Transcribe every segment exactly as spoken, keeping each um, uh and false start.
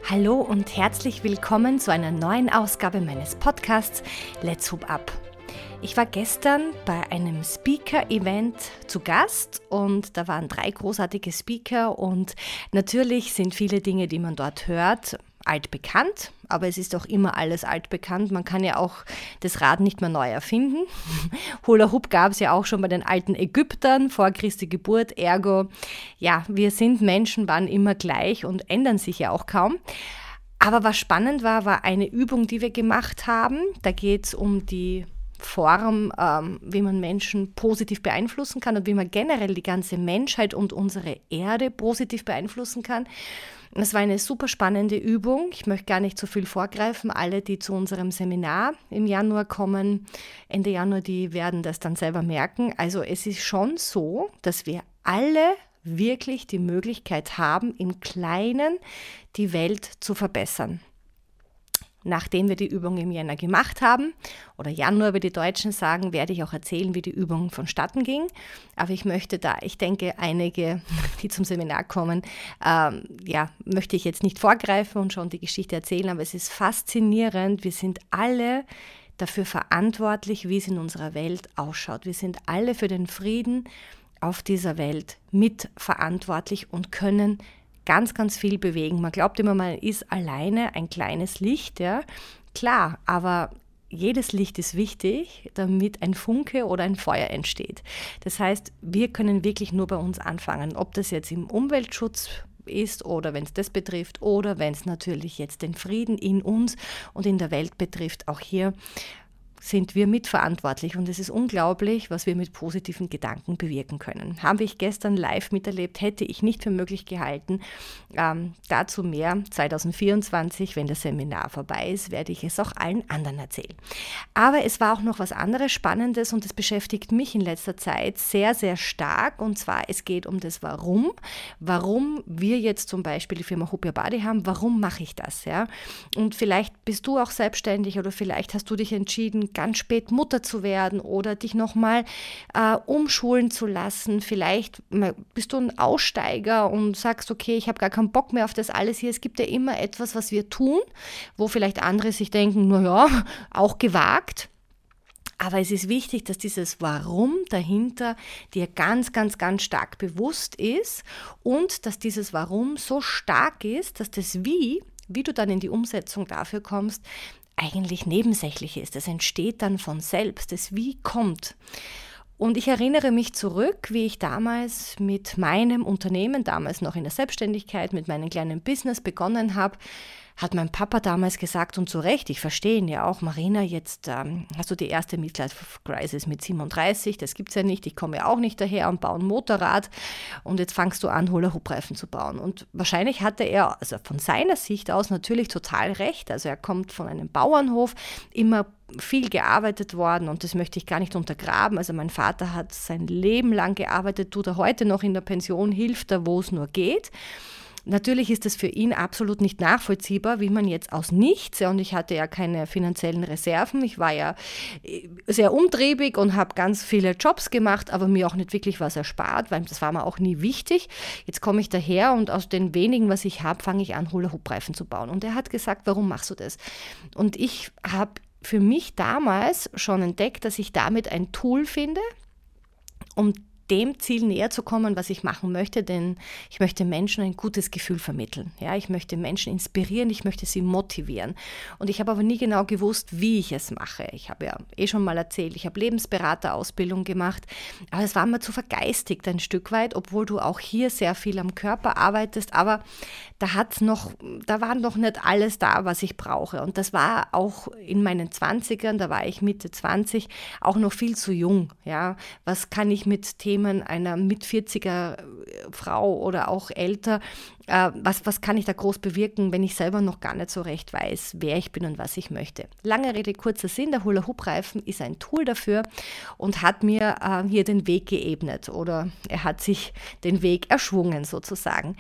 Hallo und herzlich willkommen zu einer neuen Ausgabe meines Podcasts Let's Hoop Up. Ich war gestern bei einem Speaker-Event zu Gast und da waren drei großartige Speaker und natürlich sind viele Dinge, die man dort hört, altbekannt, aber es ist auch immer alles altbekannt. Man kann ja auch das Rad nicht mehr neu erfinden. Hula Hoop gab es ja auch schon bei den alten Ägyptern vor Christi Geburt, ergo, ja, wir sind Menschen, waren immer gleich und ändern sich ja auch kaum. Aber was spannend war, war eine Übung, die wir gemacht haben. Da geht es um die Form, ähm, wie man Menschen positiv beeinflussen kann und wie man generell die ganze Menschheit und unsere Erde positiv beeinflussen kann. Das war eine super spannende Übung. Ich möchte gar nicht so viel vorgreifen. Alle, die zu unserem Seminar im Januar kommen, Ende Januar, die werden das dann selber merken. Also es ist schon so, dass wir alle wirklich die Möglichkeit haben, im Kleinen die Welt zu verbessern. Nachdem wir die Übung im Jänner gemacht haben, oder Januar, wie die Deutschen sagen, werde ich auch erzählen, wie die Übung vonstatten ging. Aber ich möchte da, ich denke, einige, die zum Seminar kommen, ähm, ja, möchte ich jetzt nicht vorgreifen und schon die Geschichte erzählen, aber es ist faszinierend. Wir sind alle dafür verantwortlich, wie es in unserer Welt ausschaut. Wir sind alle für den Frieden auf dieser Welt mitverantwortlich und können ganz, ganz viel bewegen. Man glaubt immer, man ist alleine ein kleines Licht, ja. Klar, aber jedes Licht ist wichtig, damit ein Funke oder ein Feuer entsteht. Das heißt, wir können wirklich nur bei uns anfangen, ob das jetzt im Umweltschutz ist oder wenn es das betrifft oder wenn es natürlich jetzt den Frieden in uns und in der Welt betrifft. Auch hier sind wir mitverantwortlich und es ist unglaublich, was wir mit positiven Gedanken bewirken können. Habe ich gestern live miterlebt, hätte ich nicht für möglich gehalten. Ähm, dazu mehr zwanzig vierundzwanzig, wenn das Seminar vorbei ist, werde ich es auch allen anderen erzählen. Aber es war auch noch was anderes Spannendes und das beschäftigt mich in letzter Zeit sehr, sehr stark und zwar es geht um das Warum. Warum wir jetzt zum Beispiel die Firma Hoop Your Body haben, warum mache ich das? Ja? Und vielleicht bist du auch selbstständig oder vielleicht hast du dich entschieden, ganz spät Mutter zu werden oder dich nochmal äh, umschulen zu lassen. Vielleicht bist du ein Aussteiger und sagst, okay, ich habe gar keinen Bock mehr auf das alles hier. Es gibt ja immer etwas, was wir tun, wo vielleicht andere sich denken, naja, auch gewagt. Aber es ist wichtig, dass dieses Warum dahinter dir ganz, ganz, ganz stark bewusst ist und dass dieses Warum so stark ist, dass das Wie, wie du dann in die Umsetzung dafür kommst, eigentlich nebensächlich ist. Es entsteht dann von selbst. Das Wie kommt. Und ich erinnere mich zurück, wie ich damals mit meinem Unternehmen, damals noch in der Selbstständigkeit, mit meinem kleinen Business begonnen habe, hat mein Papa damals gesagt, und zu Recht, ich verstehe ihn ja auch, Marina, jetzt ähm, hast du die erste Midlife-Crisis mit siebenunddreißig, das gibt es ja nicht, ich komme ja auch nicht daher und baue ein Motorrad und jetzt fangst du an, Hula-Hoop-Reifen zu bauen. Und wahrscheinlich hatte er, also von seiner Sicht aus natürlich total recht, also er kommt von einem Bauernhof, immer viel gearbeitet worden und das möchte ich gar nicht untergraben. Also mein Vater hat sein Leben lang gearbeitet, tut er heute noch in der Pension, hilft er, wo es nur geht. Natürlich ist es für ihn absolut nicht nachvollziehbar, wie man jetzt aus nichts, ja, und ich hatte ja keine finanziellen Reserven, ich war ja sehr umtriebig und habe ganz viele Jobs gemacht, aber mir auch nicht wirklich was erspart, weil das war mir auch nie wichtig. Jetzt komme ich daher und aus den wenigen, was ich habe, fange ich an, Hula-Hoop-Reifen zu bauen. Und er hat gesagt, warum machst du das? Und ich habe für mich damals schon entdeckt, dass ich damit ein Tool finde, um dem Ziel näher zu kommen, was ich machen möchte, denn ich möchte Menschen ein gutes Gefühl vermitteln. Ja, ich möchte Menschen inspirieren, ich möchte sie motivieren. Und ich habe aber nie genau gewusst, wie ich es mache. Ich habe ja eh schon mal erzählt, ich habe Lebensberaterausbildung gemacht, aber es war mir zu vergeistigt ein Stück weit, obwohl du auch hier sehr viel am Körper arbeitest, aber da hat's noch, da war noch nicht alles da, was ich brauche. Und das war auch in meinen Zwanzigern, da war ich Mitte zwanzig, auch noch viel zu jung. Ja, was kann ich mit Themen einer mit vierziger Frau oder auch älter, äh, was, was kann ich da groß bewirken, wenn ich selber noch gar nicht so recht weiß, wer ich bin und was ich möchte. Lange Rede, kurzer Sinn, der Hula-Hoop-Reifen ist ein Tool dafür und hat mir äh, hier den Weg geebnet oder er hat sich den Weg erschwungen sozusagen.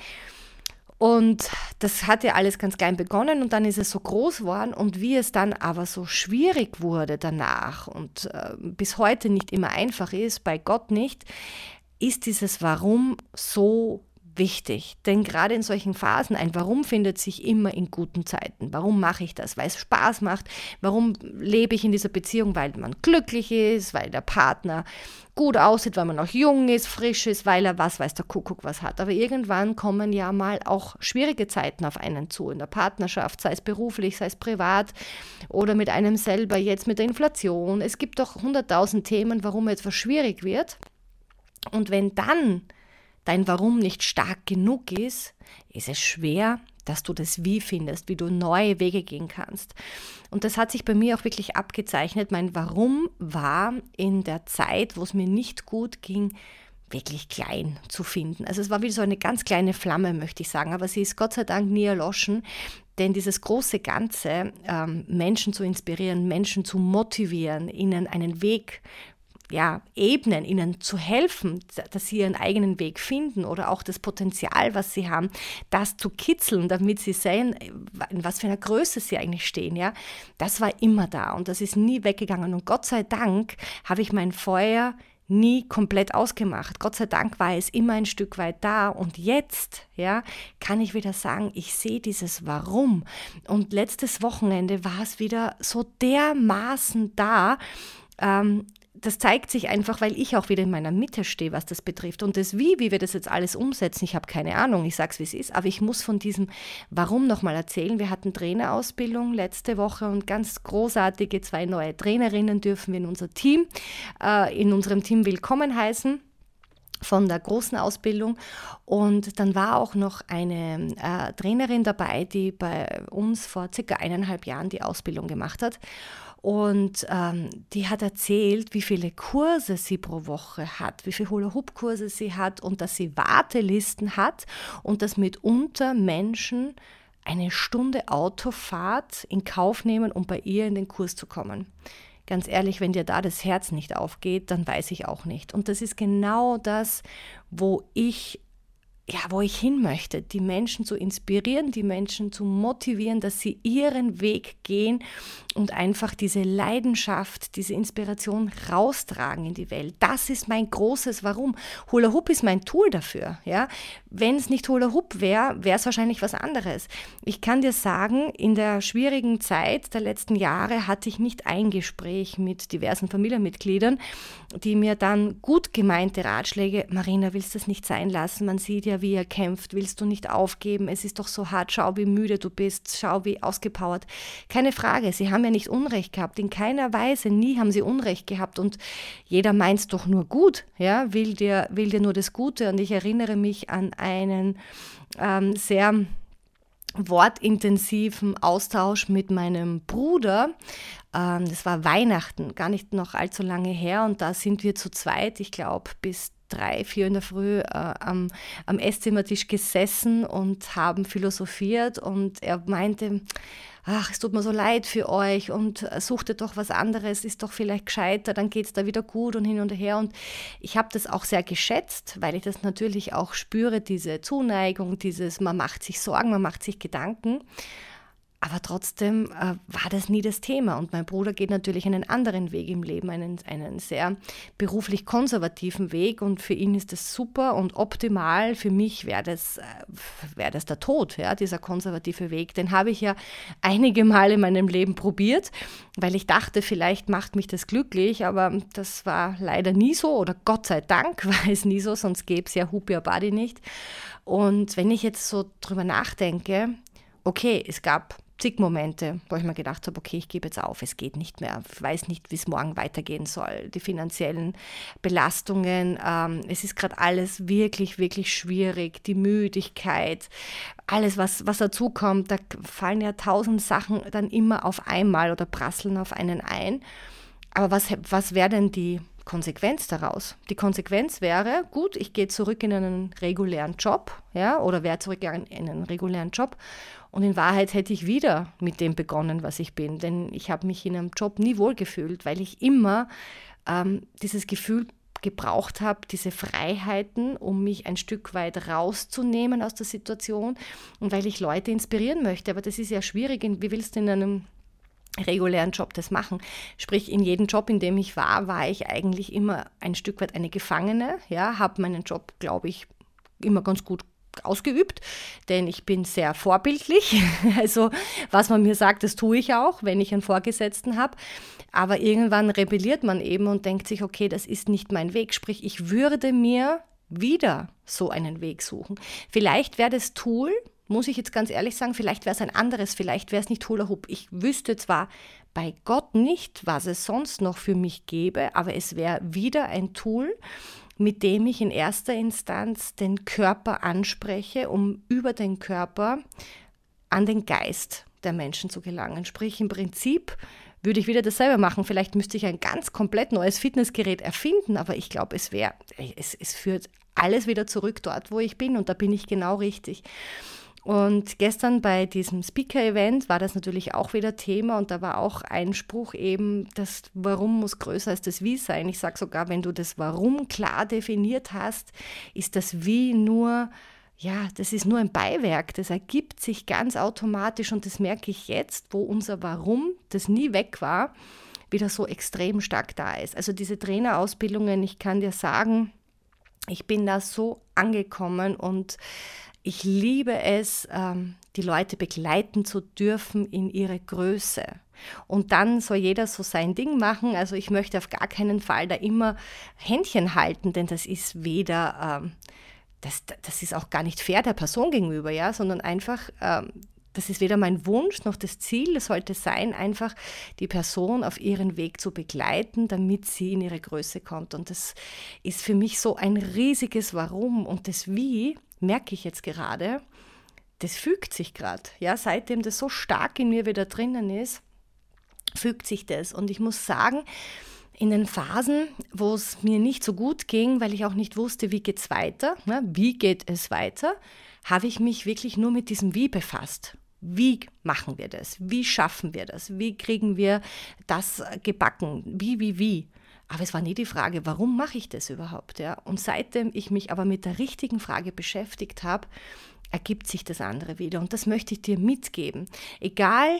Und das hat ja alles ganz klein begonnen und dann ist es so groß geworden und wie es dann aber so schwierig wurde danach und äh, bis heute nicht immer einfach ist, bei Gott nicht, ist dieses Warum so wichtig, denn gerade in solchen Phasen, ein Warum findet sich immer in guten Zeiten. Warum mache ich das? Weil es Spaß macht. Warum lebe ich in dieser Beziehung? Weil man glücklich ist, weil der Partner gut aussieht, weil man noch jung ist, frisch ist, weil er was weiß der Kuckuck was hat. Aber irgendwann kommen ja mal auch schwierige Zeiten auf einen zu, in der Partnerschaft, sei es beruflich, sei es privat oder mit einem selber, jetzt mit der Inflation. Es gibt doch hunderttausend Themen, warum etwas schwierig wird. Und wenn dann dein Warum nicht stark genug ist, ist es schwer, dass du das Wie findest, wie du neue Wege gehen kannst. Und das hat sich bei mir auch wirklich abgezeichnet. Mein Warum war in der Zeit, wo es mir nicht gut ging, wirklich klein zu finden. Also es war wie so eine ganz kleine Flamme, möchte ich sagen, aber sie ist Gott sei Dank nie erloschen, denn dieses große Ganze, ähm, Menschen zu inspirieren, Menschen zu motivieren, ihnen einen Weg ja, ebnen, ihnen zu helfen, dass sie ihren eigenen Weg finden oder auch das Potenzial, was sie haben, das zu kitzeln, damit sie sehen, in was für einer Größe sie eigentlich stehen. Ja? Das war immer da und das ist nie weggegangen. Und Gott sei Dank habe ich mein Feuer nie komplett ausgemacht. Gott sei Dank war es immer ein Stück weit da und jetzt, ja, kann ich wieder sagen, ich sehe dieses Warum. Und letztes Wochenende war es wieder so dermaßen da, ähm, das zeigt sich einfach, weil ich auch wieder in meiner Mitte stehe, was das betrifft. Und das Wie, wie wir das jetzt alles umsetzen, ich habe keine Ahnung, ich sage es, wie es ist, aber ich muss von diesem Warum nochmal erzählen. Wir hatten Trainerausbildung letzte Woche und ganz großartige zwei neue Trainerinnen dürfen wir in unser Team, äh, in unserem Team willkommen heißen. Von der großen Ausbildung und dann war auch noch eine äh, Trainerin dabei, die bei uns vor circa eineinhalb Jahren die Ausbildung gemacht hat und ähm, die hat erzählt, wie viele Kurse sie pro Woche hat, wie viele Hula-Hoop-Kurse sie hat und dass sie Wartelisten hat und dass mitunter Menschen eine Stunde Autofahrt in Kauf nehmen, um bei ihr in den Kurs zu kommen. Ganz ehrlich, wenn dir da das Herz nicht aufgeht, dann weiß ich auch nicht. Und das ist genau das, wo ich, ja, wo ich hin möchte, die Menschen zu inspirieren, die Menschen zu motivieren, dass sie ihren Weg gehen und einfach diese Leidenschaft, diese Inspiration raustragen in die Welt. Das ist mein großes Warum. Hula Hoop ist mein Tool dafür. Ja? Wenn es nicht Hula Hoop wäre, wäre es wahrscheinlich was anderes. Ich kann dir sagen, in der schwierigen Zeit der letzten Jahre hatte ich nicht ein Gespräch mit diversen Familienmitgliedern, die mir dann gut gemeinte Ratschläge, Marina, willst du das nicht sein lassen? Man sieht ja, wie er kämpft, willst du nicht aufgeben? Es ist doch so hart, schau, wie müde du bist, schau, wie ausgepowert. Keine Frage, sie haben ja nicht Unrecht gehabt, in keiner Weise, nie haben sie Unrecht gehabt und jeder meint es doch nur gut, ja, will dir, will dir nur das Gute und ich erinnere mich an einen ähm, sehr wortintensiven Austausch mit meinem Bruder. Ähm, das war Weihnachten, gar nicht noch allzu lange her und da sind wir zu zweit, ich glaube bis drei, vier in der Früh äh, am, am Esszimmertisch gesessen und haben philosophiert und er meinte, ach, es tut mir so leid für euch und suchte doch was anderes, ist doch vielleicht gescheiter, dann geht es da wieder gut und hin und her. Und ich habe das auch sehr geschätzt, weil ich das natürlich auch spüre, diese Zuneigung, dieses, man macht sich Sorgen, man macht sich Gedanken. Aber trotzdem äh, war das nie das Thema und mein Bruder geht natürlich einen anderen Weg im Leben, einen, einen sehr beruflich konservativen Weg und für ihn ist das super und optimal. Für mich wäre das, äh, wär das der Tod, ja, dieser konservative Weg. Den habe ich ja einige Mal in meinem Leben probiert, weil ich dachte, vielleicht macht mich das glücklich, aber das war leider nie so oder Gott sei Dank war es nie so, sonst gäbe es ja Hoop Your Body nicht. Und wenn ich jetzt so drüber nachdenke, okay, es gab zig Momente, wo ich mir gedacht habe, okay, ich gebe jetzt auf, es geht nicht mehr. Ich weiß nicht, wie es morgen weitergehen soll. Die finanziellen Belastungen, ähm, es ist gerade alles wirklich, wirklich schwierig. Die Müdigkeit, alles, was, was dazu kommt, da fallen ja tausend Sachen dann immer auf einmal oder prasseln auf einen ein. Aber was, was wäre denn die Konsequenz daraus? Die Konsequenz wäre, gut, ich gehe zurück in einen regulären Job, ja, oder wäre zurück in einen regulären Job und in Wahrheit hätte ich wieder mit dem begonnen, was ich bin, denn ich habe mich in einem Job nie wohlgefühlt, weil ich immer ähm, dieses Gefühl gebraucht habe, diese Freiheiten, um mich ein Stück weit rauszunehmen aus der Situation und weil ich Leute inspirieren möchte, aber das ist ja schwierig, wie willst du in einem regulären Job das machen. Sprich, in jedem Job, in dem ich war, war ich eigentlich immer ein Stück weit eine Gefangene, ja, habe meinen Job, glaube ich, immer ganz gut ausgeübt, denn ich bin sehr vorbildlich. Also was man mir sagt, das tue ich auch, wenn ich einen Vorgesetzten habe. Aber irgendwann rebelliert man eben und denkt sich, okay, das ist nicht mein Weg. Sprich, ich würde mir wieder so einen Weg suchen. Vielleicht wäre das Tool, muss ich jetzt ganz ehrlich sagen, vielleicht wäre es ein anderes, vielleicht wäre es nicht Hula Hoop. Ich wüsste zwar bei Gott nicht, was es sonst noch für mich gäbe, aber es wäre wieder ein Tool, mit dem ich in erster Instanz den Körper anspreche, um über den Körper an den Geist der Menschen zu gelangen. Sprich, im Prinzip würde ich wieder dasselbe machen. Vielleicht müsste ich ein ganz komplett neues Fitnessgerät erfinden, aber ich glaube, es wäre, es, es führt alles wieder zurück dort, wo ich bin, und da bin ich genau richtig. Und gestern bei diesem Speaker-Event war das natürlich auch wieder Thema, und da war auch ein Spruch eben, das Warum muss größer als das Wie sein. Ich sage sogar, wenn du das Warum klar definiert hast, ist das Wie nur, ja, das ist nur ein Beiwerk, das ergibt sich ganz automatisch, und das merke ich jetzt, wo unser Warum, das nie weg war, wieder so extrem stark da ist. Also diese Trainerausbildungen, ich kann dir sagen, ich bin da so angekommen, und ich liebe es, die Leute begleiten zu dürfen in ihre Größe. Und dann soll jeder so sein Ding machen. Also ich möchte auf gar keinen Fall da immer Händchen halten, denn das ist weder, das, das ist auch gar nicht fair der Person gegenüber, ja, sondern einfach, das ist weder mein Wunsch noch das Ziel. Es sollte sein, einfach die Person auf ihren Weg zu begleiten, damit sie in ihre Größe kommt. Und das ist für mich so ein riesiges Warum, und das Wie, merke ich jetzt gerade, das fügt sich gerade. Ja, seitdem das so stark in mir wieder drinnen ist, fügt sich das. Und ich muss sagen, in den Phasen, wo es mir nicht so gut ging, weil ich auch nicht wusste, wie geht es weiter, ne, wie geht es weiter, habe ich mich wirklich nur mit diesem Wie befasst. Wie machen wir das? Wie schaffen wir das? Wie kriegen wir das gebacken? Wie, wie, wie? Aber es war nie die Frage, warum mache ich das überhaupt? Ja? Und seitdem ich mich aber mit der richtigen Frage beschäftigt habe, ergibt sich das andere wieder. Und das möchte ich dir mitgeben. Egal,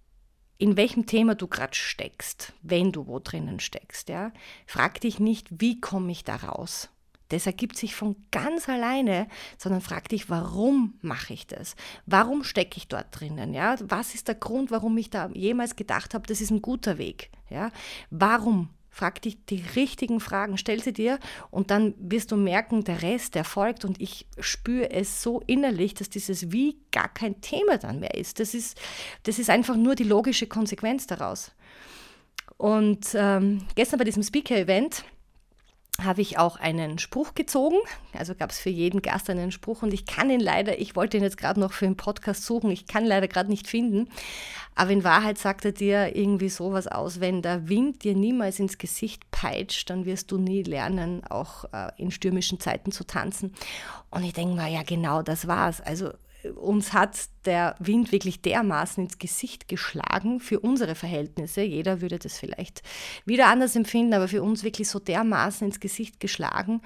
in welchem Thema du gerade steckst, wenn du wo drinnen steckst, ja, frag dich nicht, wie komme ich da raus? Das ergibt sich von ganz alleine, sondern frag dich, warum mache ich das? Warum stecke ich dort drinnen? Ja? Was ist der Grund, warum ich da jemals gedacht habe, das ist ein guter Weg? Ja? Warum? Frag dich die richtigen Fragen, stell sie dir, und dann wirst du merken, der Rest, der folgt, und ich spüre es so innerlich, dass dieses Wie gar kein Thema dann mehr ist. Das ist, das ist einfach nur die logische Konsequenz daraus. Und ähm, gestern bei diesem Speaker-Event habe ich auch einen Spruch gezogen, also gab es für jeden Gast einen Spruch, und ich kann ihn leider, ich wollte ihn jetzt gerade noch für den Podcast suchen, ich kann ihn leider gerade nicht finden, aber in Wahrheit sagt er dir irgendwie sowas aus: Wenn der Wind dir niemals ins Gesicht peitscht, dann wirst du nie lernen, auch äh, in stürmischen Zeiten zu tanzen. Und ich denke mal, ja genau, das war's. Also uns hat der Wind wirklich dermaßen ins Gesicht geschlagen für unsere Verhältnisse. Jeder würde das vielleicht wieder anders empfinden, aber für uns wirklich so dermaßen ins Gesicht geschlagen,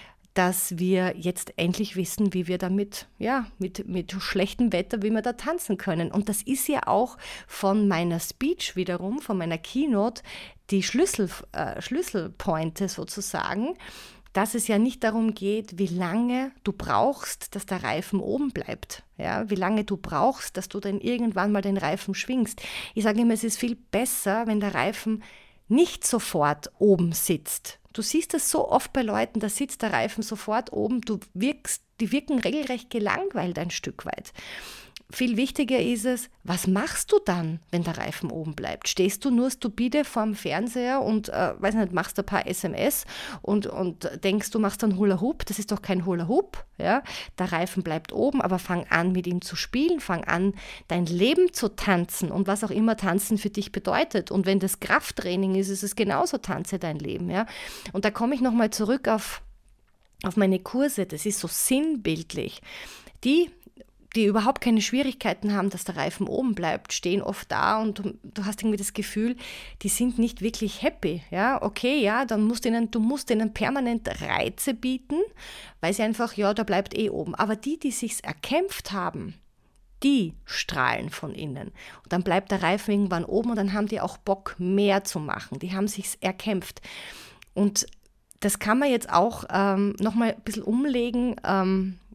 dass wir jetzt endlich wissen, wie wir damit, ja, mit, mit schlechtem Wetter, wie wir da tanzen können. Und das ist ja auch von meiner Speech wiederum, von meiner Keynote, die Schlüssel, äh, Schlüsselpointe sozusagen, dass es ja nicht darum geht, wie lange du brauchst, dass der Reifen oben bleibt. Ja, wie lange du brauchst, dass du dann irgendwann mal den Reifen schwingst. Ich sage immer, es ist viel besser, wenn der Reifen nicht sofort oben sitzt. Du siehst es so oft bei Leuten, da sitzt der Reifen sofort oben, du wirkst, die wirken regelrecht gelangweilt ein Stück weit. Viel wichtiger ist es, was machst du dann, wenn der Reifen oben bleibt? Stehst du nur stupide vorm Fernseher und, äh, weiß nicht, machst ein paar S M S und, und denkst, du machst dann Hula Hoop? Das ist doch kein Hula Hoop. Ja? Der Reifen bleibt oben, aber fang an, mit ihm zu spielen, fang an, dein Leben zu tanzen und was auch immer Tanzen für dich bedeutet. Und wenn das Krafttraining ist, ist es genauso, tanze dein Leben. Ja? Und da komme ich nochmal zurück auf, auf meine Kurse. Das ist so sinnbildlich. Die die überhaupt keine Schwierigkeiten haben, dass der Reifen oben bleibt, stehen oft da, und du, du hast irgendwie das Gefühl, die sind nicht wirklich happy. Ja, okay, ja, dann musst du ihnen, du musst ihnen permanent Reize bieten, weil sie einfach, ja, der bleibt eh oben. Aber die, die sich's erkämpft haben, die strahlen von innen. Und dann bleibt der Reifen irgendwann oben, und dann haben die auch Bock, mehr zu machen. Die haben sich's erkämpft. Und das kann man jetzt auch ähm, nochmal ein bisschen umlegen, ähm,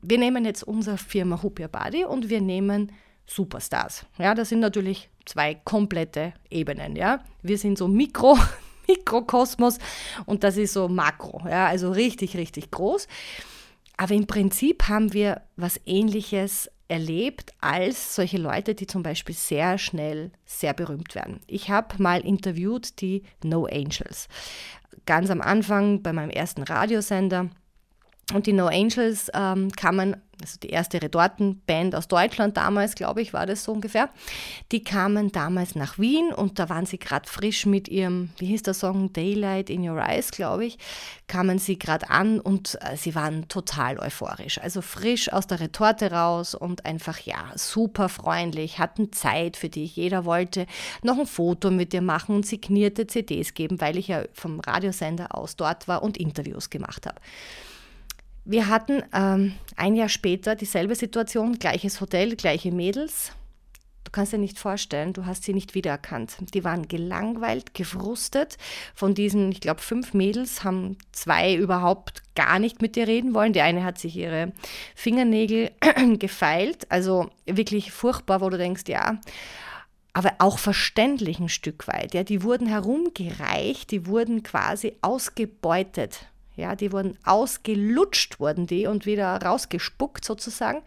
wir nehmen jetzt unsere Firma Hoop Your Body und wir nehmen Superstars. Ja, das sind natürlich zwei komplette Ebenen. Ja, wir sind so Mikro, Mikrokosmos und das ist so Makro. Ja, also richtig, richtig groß. Aber im Prinzip haben wir was Ähnliches erlebt als solche Leute, die zum Beispiel sehr schnell sehr berühmt werden. Ich habe mal interviewt die No Angels. Ganz am Anfang bei meinem ersten Radiosender. Und die No Angels ähm, kamen, also die erste Retortenband aus Deutschland damals, glaube ich, war das so ungefähr, die kamen damals nach Wien und da waren sie gerade frisch mit ihrem, wie hieß der Song, Daylight in Your Eyes, glaube ich, kamen sie gerade an und äh, sie waren total euphorisch, also frisch aus der Retorte raus und einfach, ja, super freundlich, hatten Zeit für dich, jeder wollte noch ein Foto mit dir machen und signierte C Ds geben, weil ich ja vom Radiosender aus dort war und Interviews gemacht habe. Wir hatten ähm, ein Jahr später dieselbe Situation, gleiches Hotel, gleiche Mädels. Du kannst dir nicht vorstellen, du hast sie nicht wiedererkannt. Die waren gelangweilt, gefrustet. Von diesen, ich glaube, fünf Mädels haben zwei überhaupt gar nicht mit dir reden wollen. Die eine hat sich ihre Fingernägel gefeilt, also wirklich furchtbar, wo du denkst, ja, aber auch verständlich ein Stück weit. Ja, die wurden herumgereicht, die wurden quasi ausgebeutet. Ja, die wurden ausgelutscht, wurden die und wieder rausgespuckt sozusagen.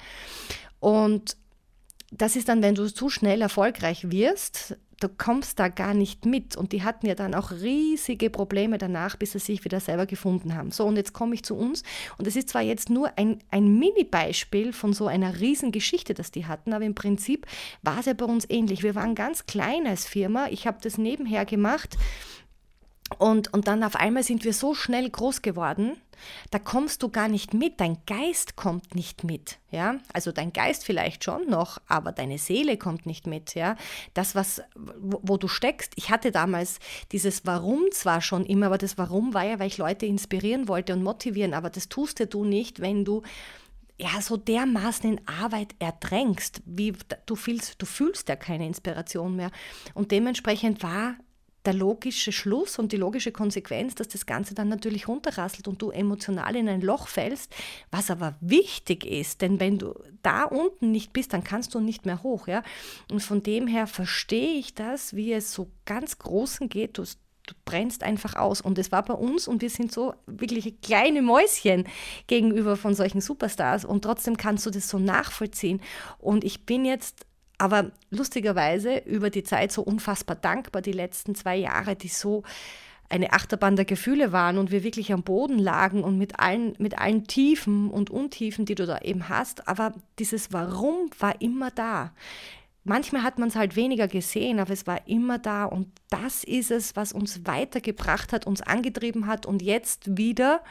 Und das ist dann, wenn du zu schnell erfolgreich wirst, du kommst da gar nicht mit. Und die hatten ja dann auch riesige Probleme danach, bis sie sich wieder selber gefunden haben. So, und jetzt komme ich zu uns. Und es ist zwar jetzt nur ein, ein Mini-Beispiel von so einer riesen Geschichte, das die hatten, aber im Prinzip war es ja bei uns ähnlich. Wir waren ganz klein als Firma. Ich habe das nebenher gemacht. Und, und dann auf einmal sind wir so schnell groß geworden, da kommst du gar nicht mit, dein Geist kommt nicht mit, ja, also dein Geist vielleicht schon noch, aber deine Seele kommt nicht mit, ja, das, was, wo, wo du steckst. Ich hatte damals dieses Warum zwar schon immer, aber das Warum war ja, weil ich Leute inspirieren wollte und motivieren, aber das tust ja du nicht, wenn du ja so dermaßen in Arbeit erdrängst, wie du fühlst, du fühlst ja keine Inspiration mehr und dementsprechend war der logische Schluss und die logische Konsequenz, dass das Ganze dann natürlich runterrasselt und du emotional in ein Loch fällst, was aber wichtig ist, denn wenn du da unten nicht bist, dann kannst du nicht mehr hoch, ja. Und von dem her verstehe ich das, wie es so ganz Großen geht, du, du brennst einfach aus und es war bei uns und wir sind so wirklich kleine Mäuschen gegenüber von solchen Superstars und trotzdem kannst du das so nachvollziehen und ich bin jetzt aber lustigerweise über die Zeit so unfassbar dankbar, die letzten zwei Jahre, die so eine Achterbahn der Gefühle waren und wir wirklich am Boden lagen und mit allen, mit allen Tiefen und Untiefen, die du da eben hast. Aber dieses Warum war immer da. Manchmal hat man es halt weniger gesehen, aber es war immer da. Und das ist es, was uns weitergebracht hat, uns angetrieben hat und jetzt wieder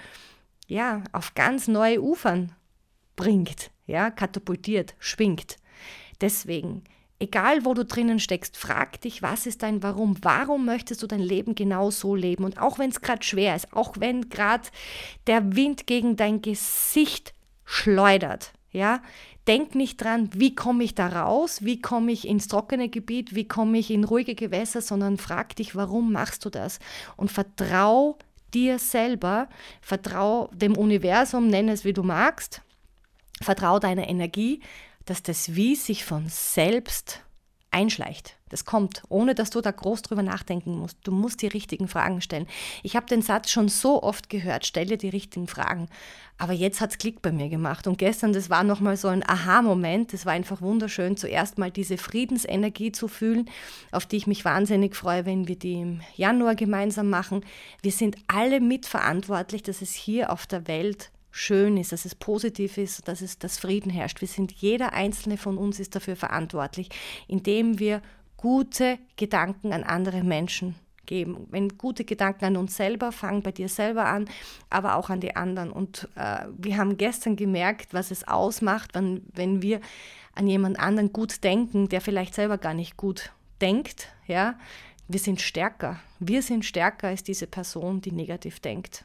ja, auf ganz neue Ufern bringt, ja, katapultiert, schwingt. Deswegen, egal wo du drinnen steckst, frag dich, was ist dein Warum? Warum möchtest du dein Leben genau so leben? Und auch wenn es gerade schwer ist, auch wenn gerade der Wind gegen dein Gesicht schleudert, ja, denk nicht dran, wie komme ich da raus, wie komme ich ins trockene Gebiet, wie komme ich in ruhige Gewässer, sondern frag dich, warum machst du das? Und vertrau dir selber, vertrau dem Universum, nenn es wie du magst, vertrau deiner Energie, dass das Wie sich von selbst einschleicht. Das kommt, ohne dass du da groß drüber nachdenken musst. Du musst die richtigen Fragen stellen. Ich habe den Satz schon so oft gehört, stell dir die richtigen Fragen. Aber jetzt hat es Klick bei mir gemacht. Und gestern, das war nochmal so ein Aha-Moment. Das war einfach wunderschön, zuerst mal diese Friedensenergie zu fühlen, auf die ich mich wahnsinnig freue, wenn wir die im Januar gemeinsam machen. Wir sind alle mitverantwortlich, dass es hier auf der Welt schön ist, dass es positiv ist, dass es das Frieden herrscht. Wir sind, jeder einzelne von uns ist dafür verantwortlich, indem wir gute Gedanken an andere Menschen geben. Wenn gute Gedanken an uns selber, fang bei dir selber an, aber auch an die anderen. Und äh, wir haben gestern gemerkt, was es ausmacht, wenn, wenn wir an jemand anderen gut denken, der vielleicht selber gar nicht gut denkt. Ja? Wir sind stärker. Wir sind stärker als diese Person, die negativ denkt.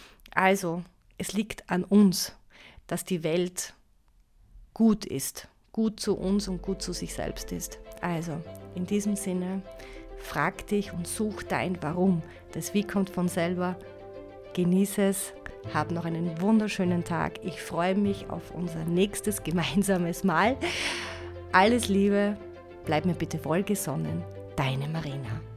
Also, es liegt an uns, dass die Welt gut ist, gut zu uns und gut zu sich selbst ist. Also, in diesem Sinne, frag dich und such dein Warum. Das Wie kommt von selber. Genieße es, hab noch einen wunderschönen Tag. Ich freue mich auf unser nächstes gemeinsames Mal. Alles Liebe, bleib mir bitte wohlgesonnen. Deine Marina.